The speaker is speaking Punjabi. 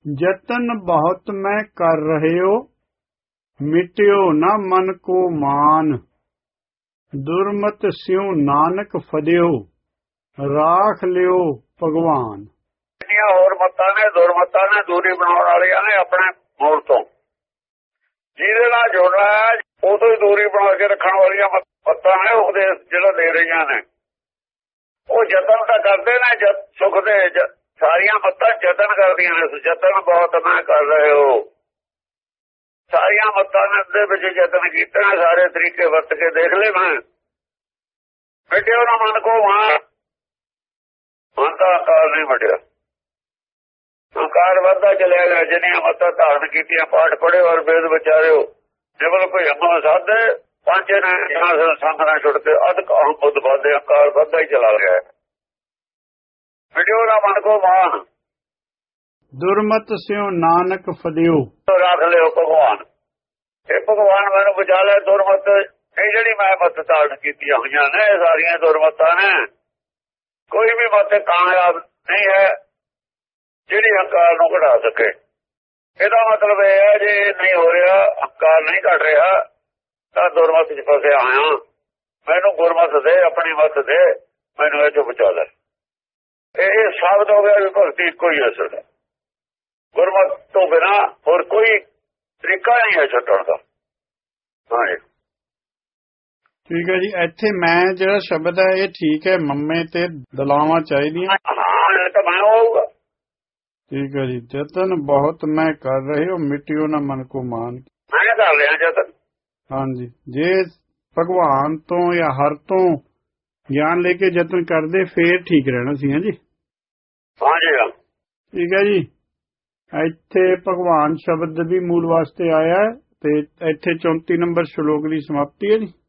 जतन बहुत मैं कर रहे हो, मिट्यो न मन को मान। दुर्मत स्यों नानक फदियो, राख लियो भगवान। ਹੋਰ ਮੱਤਾਂ ਨੇ ਦੁਰਮਤਾਂ ਨੇ ਦੂਰੀ ਬਣਾਉਣ ਵਾਲੀਆਂ ਨੇ ਆਪਣੇ ਮੂਲ ਤੋਂ। ਜਿਹਦੇ ਨਾਲ ਜੁੜਨਾ ਹੈ ਉਹ ਤੋਂ ਹੀ ਦੂਰੀ ਬਣਾ ਕੇ ਰੱਖਣ ਵਾਲੀਆਂ ਮੱਤਾਂ ਨੇ ਉਪਦੇਸ਼ ਜਿਹੜਾ ਦੇ ਰਹੀਆਂ ਨੇ। ਉਹ ਯਤਨ ਤਾਂ ਕਰਦੇ ਨੇ ਸੁਖ ਦੇ, ਸਾਰੀਆਂ ਮੱਤਾਂ ਯਤਨ ਕਰਦੀਆਂ ਨੇ। ਯਤਨ ਬਹੁਤ ਮੈਂ ਕਰ ਰਹੇ ਹੋ, ਸਾਰੀਆਂ ਮੱਤਾਂ ਦੇ ਵਿੱਚ ਯਤਨ ਕੀਤੇ ਨੇ, ਸਾਰੇ ਤਰੀਕੇ ਵਰਤ ਕੇ ਦੇਖ ਲਏ। ਮੈਂ ਮਿਟਿਓ ਨਾ ਮਨ ਕੋ ਮਾਨ, ਮਨ ਦਾ ਅਹੰਕਾਰ ਨਹੀਂ ਮਿਟਿਆ। ਅਹੰਕਾਰ ਵੱਧਦਾ ਚਲਿਆ ਗਿਆ। ਜਿੰਨੀਆਂ ਮੱਤਾਂ ਧਾਰਨ ਕੀਤੀਆਂ, ਪਾਠ ਪੜ੍ਹਿਓ ਔਰ ਵੇਦ ਵਿਚਾਰਿਓ, ਨਿਵਲ ਕੋਈ ਹਮਾ ਸਾਧੇ ਪਾਂਚੇ ਨੇ ਸੰਗ ਨਾਲ ਛੁੱਟ ਕੇ ਅਧਿਕ ਅਹੰ ਬੁੱਧ ਵੱਧਦੇ, ਅਹੰਕਾਰ ਵੱਧਦਾ ਹੀ ਚਲਾ ਗਿਆ। ਮਿਟਿਓ ਨਾ ਮਨ ਕੋ ਮਾਨ, ਦੁਰਮਤ ਸਿਉ ਨਾਨਕ ਫਦਿਓ, ਰੱਖ ਲਿਓ ਭਗਵਾਨ। ਇਹ ਭਗਵਾਨ ਮੈਨੂੰ ਬਚਾ ਲੈ ਦੁਰਮਤ। ਇਹ ਜਿਹੜੀ ਮੈਂ ਮੱਤ ਧਾਰਨ ਕੀਤੀਆਂ ਹੋਈਆਂ ਨੇ ਸਾਰੀਆਂ ਦੁਰਮਤਾਂ ਨੇ। ਕੋਈ ਵੀ ਮੱਤ ਕਾਮਯਾਬ ਨਹੀਂ ਹੈ ਜਿਹੜੀ ਅਹੰਕਾਰ ਨੂੰ ਘਟਾ ਸਕੇ। ਇਹਦਾ ਮਤਲਬ ਇਹ ਹੈ ਜੇ ਨਹੀਂ ਹੋ ਰਿਹਾ, ਅਹੰਕਾਰ ਨਹੀਂ ਘਟ ਰਿਹਾ, ਤਾਂ ਦੁਰਮਤ 'ਚ ਫਸਿਆ ਹੋਇਆ। ਮੈਨੂੰ ਗੁਰਮਤ ਦੇ, ਆਪਣੀ ਮੱਤ ਦੇ, ਮੈਨੂੰ ਇਹ ਤੋਂ ਬਚਾ ਲੈ। ਇਹ ਸਾਬਤ ਹੋ ਗਿਆ ਵੀ ਭਗਤੀ ਕੋਈ ਅਸਰ ਹੈ। ਗੁਰਮਤ ਤੋਂ ਬਿਨਾ ਹੋਰ ਕੋਈ ਤਰੀਕਾ ਨਹੀਂ ਹੈ ਛੱਡਣ ਦਾ। ਹਾਂਜੀ ਠੀਕ ਹੈ ਜੀ। ਇੱਥੇ ਮੈਂ ਜਿਹੜਾ ਸ਼ਬਦ ਹੈ ਇਹ ਠੀਕ ਹੈ, ਮੰਮੇ ਤੇ ਦਲਾਵਾਂ ਚਾਹੀਦੀਆਂ। ਹਾਂ ਤਾਂ ਮੈਂ ਹੋਊਗਾ। ਠੀਕ ਹੈ ਜੀ। ਜਤਨ ਬਹੁਤ ਮੈਂ ਕਰ ਰਹੇ ਹੋ, ਮਿਟਿਓ ਨਾ ਮਨ ਕੋ ਮਾਨ। ਮੈਂ ਕਰ ਰਿਹਾ ਜਤਨ। ਹਾਂਜੀ, ਜੇ ਭਗਵਾਨ ਤੋਂ ਜਾਂ ਹਰ ਤੋਂ ਗਿਆਨ ਲੈ ਕੇ ਯਤਨ ਕਰਦੇ ਫੇਰ ਠੀਕ ਰਹਿਣਾ ਸੀ। ਹਾਂਜੀ ਹਾਂਜੀ ਠੀਕ ਹੈ ਜੀ। ਇੱਥੇ ਭਗਵਾਨ ਸ਼ਬਦ ਵੀ ਮੂਲ ਵਾਸਤੇ ਆਇਆ ਤੇ ਇੱਥੇ 34 ਨੰਬਰ ਸ਼ਲੋਕ ਦੀ ਸਮਾਪਤੀ ਹੈ ਜੀ।